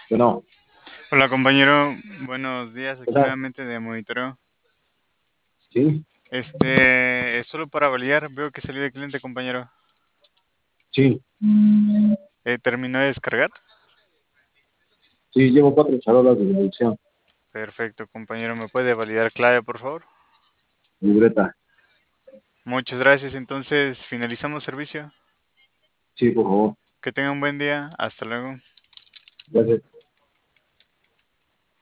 Bueno, Hola compañero, buenos días, ¿qué aquí tal? nuevamente de monitoreo. Sí, Es solo para validar, veo que salió de cliente compañero. sí, ¿Terminó de descargar? sí, llevo cuatro charolas de deducción, Perfecto compañero, ¿me puede validar clave por favor? libreta. Muchas gracias, entonces finalizamos servicio. Sí, por favor. Que tenga un buen día, hasta luego. Gracias.